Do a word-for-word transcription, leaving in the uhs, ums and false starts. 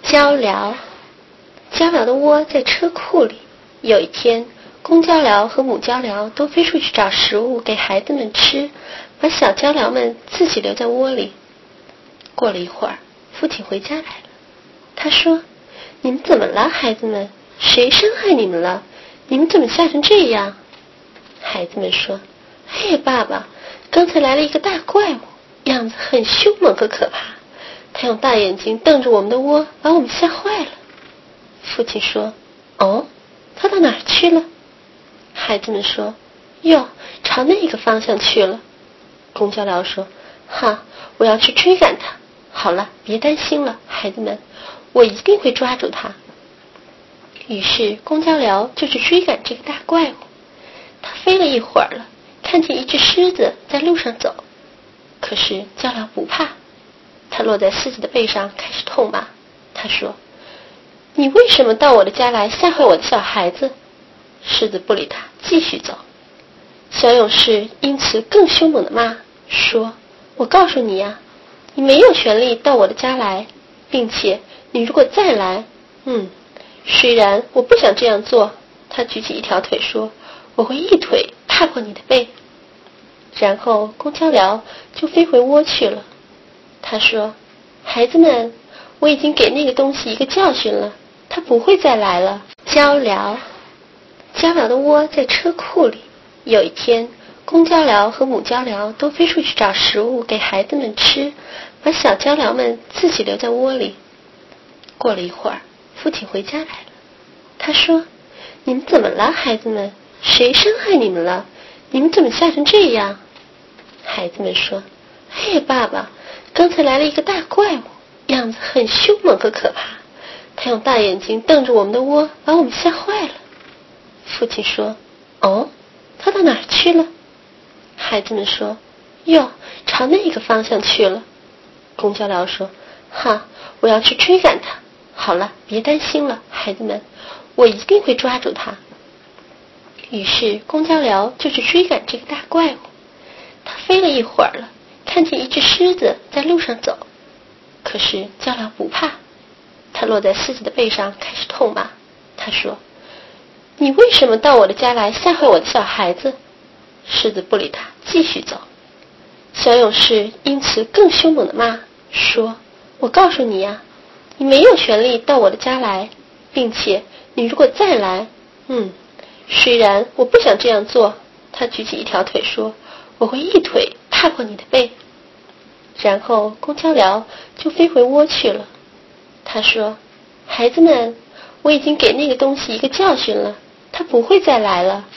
鹪鹩，鹪鹩的窝在车库里。有一天，公鹪鹩和母鹪鹩都飞出去找食物给孩子们吃，把小鹪鹩们自己留在窝里。过了一会儿，父亲回家来了。他说：“你们怎么了，孩子们？谁伤害你们了？你们怎么吓成这样？”孩子们说：“哎呀，爸爸，刚才来了一个大怪物，样子很凶猛和可怕。他用大眼睛瞪着我们的窝，把我们吓坏了。”父亲说：“哦，他到哪儿去了？”孩子们说：“哟，朝那个方向去了。”公鹪鹩说：“哈，我要去追赶他。好了，别担心了，孩子们，我一定会抓住他。”于是公鹪鹩就去追赶这个大怪物。他飞了一会儿了，看见一只狮子在路上走，可是鹪鹩不怕。他落在狮子的背上，开始痛骂。他说：“你为什么到我的家来吓坏我的小孩子？”狮子不理他，继续走。小勇士因此更凶猛地骂，说：“我告诉你呀，你没有权利到我的家来，并且你如果再来，嗯，虽然我不想这样做。”他举起一条腿说：“我会一腿踏破你的背。”然后公鹪鹩就飞回窝去了。他说：“孩子们，我已经给那个东西一个教训了，它不会再来了。”鹪鹩，鹪鹩的窝在车库里。有一天，公鹪鹩和母鹪鹩都飞出去找食物给孩子们吃，把小鹪鹩们自己留在窝里。过了一会儿，父亲回家来了。他说：“你们怎么了，孩子们？谁伤害你们了？你们怎么吓成这样？”孩子们说：“哎呀，爸爸，刚才来了一个大怪物，样子很凶猛和可怕。他用大眼睛瞪着我们的窝，把我们吓坏了。”父亲说：“哦，他到哪儿去了？”孩子们说：“哟，朝那个方向去了。”公鹪鹩说：“哈，我要去追赶他。好了，别担心了，孩子们，我一定会抓住他。”于是公鹪鹩就去追赶这个大怪物。他飞了一会儿了，看见一只狮子在路上走，可是鹪鹩不怕。他落在狮子的背上，开始痛骂。他说：“你为什么到我的家来吓坏我的小孩子？”狮子不理他，继续走。小勇士因此更凶猛地骂，说：“我告诉你呀，你没有权利到我的家来，并且你如果再来，嗯，虽然我不想这样做。”他举起一条腿说：“我会一腿踏破你的背。”然后公鹪鹩就飞回窝去了。他说：“孩子们，我已经给那个东西一个教训了，它不会再来了。”